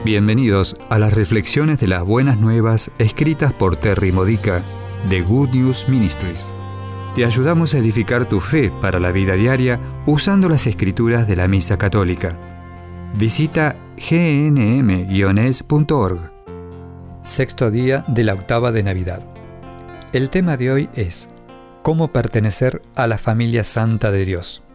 Bienvenidos a las reflexiones de las buenas nuevas escritas por Terry Modica de Good News Ministries. Te ayudamos a edificar tu fe para la vida diaria usando las escrituras de la Misa Católica. Visita gnm-es.org. Sexto día de la octava de Navidad. El tema de hoy es ¿cómo pertenecer a la familia santa de Dios?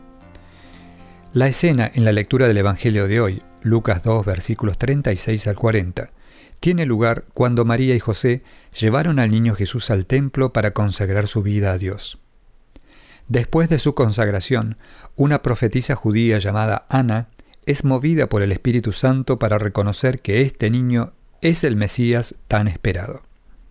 La escena en la lectura del Evangelio de hoy, Lucas 2, versículos 36 al 40, tiene lugar cuando María y José llevaron al niño Jesús al templo para consagrar su vida a Dios. Después de su consagración, una profetisa judía llamada Ana es movida por el Espíritu Santo para reconocer que este niño es el Mesías tan esperado.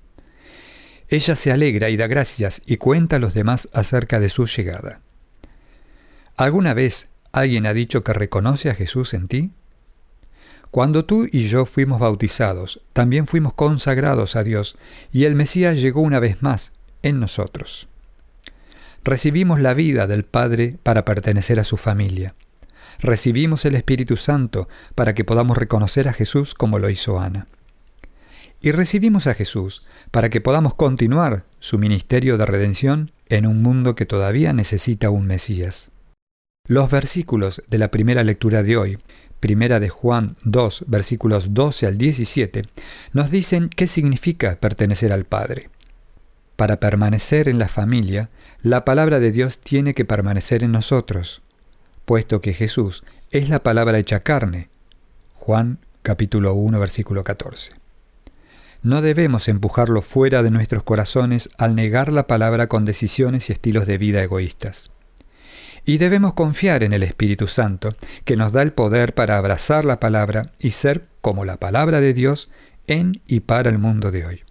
Ella se alegra y da gracias y cuenta a los demás acerca de su llegada. ¿Alguna vez alguien ha dicho que reconoce a Jesús en ti? Cuando tú y yo fuimos bautizados, también fuimos consagrados a Dios y el Mesías llegó una vez más en nosotros. Recibimos la vida del Padre para pertenecer a su familia. Recibimos el Espíritu Santo para que podamos reconocer a Jesús como lo hizo Ana. Y recibimos a Jesús para que podamos continuar su ministerio de redención en un mundo que todavía necesita un Mesías. Los versículos de la primera lectura de hoy, Primera de Juan 2, versículos 12 al 17, nos dicen qué significa pertenecer al Padre. Para permanecer en la familia, la palabra de Dios tiene que permanecer en nosotros, puesto que Jesús es la palabra hecha carne. Juan capítulo 1, versículo 14. No debemos empujarlo fuera de nuestros corazones al negar la palabra con decisiones y estilos de vida egoístas. Y debemos confiar en el Espíritu Santo, que nos da el poder para abrazar la palabra y ser como la palabra de Dios en y para el mundo de hoy.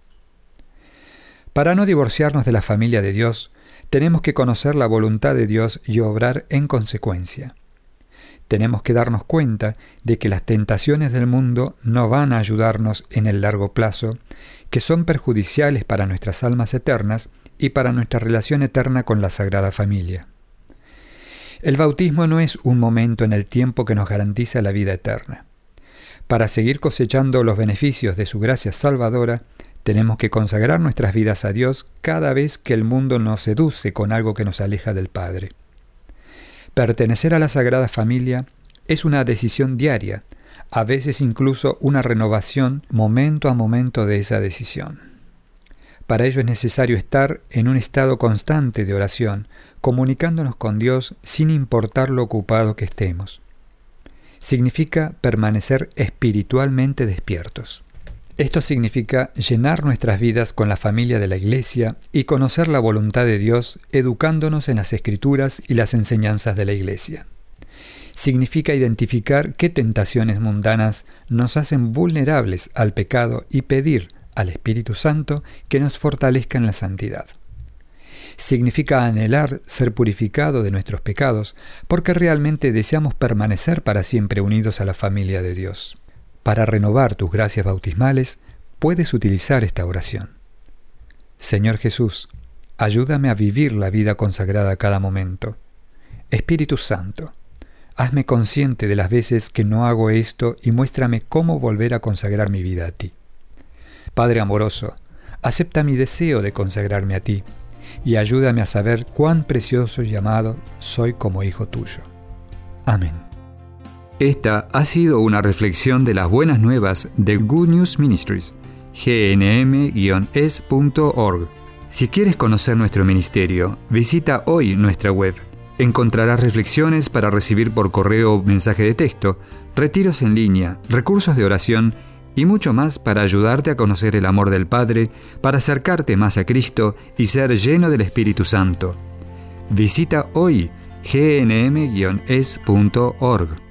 Para no divorciarnos de la familia de Dios, tenemos que conocer la voluntad de Dios y obrar en consecuencia. Tenemos que darnos cuenta de que las tentaciones del mundo no van a ayudarnos en el largo plazo, que son perjudiciales para nuestras almas eternas y para nuestra relación eterna con la Sagrada Familia. El bautismo no es un momento en el tiempo que nos garantiza la vida eterna. Para seguir cosechando los beneficios de su gracia salvadora, tenemos que consagrar nuestras vidas a Dios cada vez que el mundo nos seduce con algo que nos aleja del Padre. Pertenecer a la Sagrada Familia es una decisión diaria, a veces incluso una renovación momento a momento de esa decisión. Para ello es necesario estar en un estado constante de oración, comunicándonos con Dios sin importar lo ocupado que estemos. Significa permanecer espiritualmente despiertos. Esto significa llenar nuestras vidas con la familia de la Iglesia y conocer la voluntad de Dios, educándonos en las Escrituras y las enseñanzas de la Iglesia. Significa identificar qué tentaciones mundanas nos hacen vulnerables al pecado y pedir al Espíritu Santo que nos fortalezca en la santidad. Significa anhelar ser purificado de nuestros pecados porque realmente deseamos permanecer para siempre unidos a la familia de Dios. Para renovar tus gracias bautismales, puedes utilizar esta oración. Señor Jesús, ayúdame a vivir la vida consagrada a cada momento. Espíritu Santo, hazme consciente de las veces que no hago esto y muéstrame cómo volver a consagrar mi vida a ti. Padre amoroso, acepta mi deseo de consagrarme a ti y ayúdame a saber cuán precioso y amado soy como hijo tuyo. Amén. Esta ha sido una reflexión de las buenas nuevas de Good News Ministries, gnm-es.org. Si quieres conocer nuestro ministerio, visita hoy nuestra web. Encontrarás reflexiones para recibir por correo o mensaje de texto, retiros en línea, recursos de oración y mucho más para ayudarte a conocer el amor del Padre, para acercarte más a Cristo y ser lleno del Espíritu Santo. Visita hoy gnm-es.org.